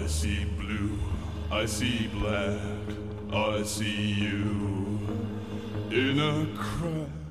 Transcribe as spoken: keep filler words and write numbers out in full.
see blue, I see black, I see you in a crack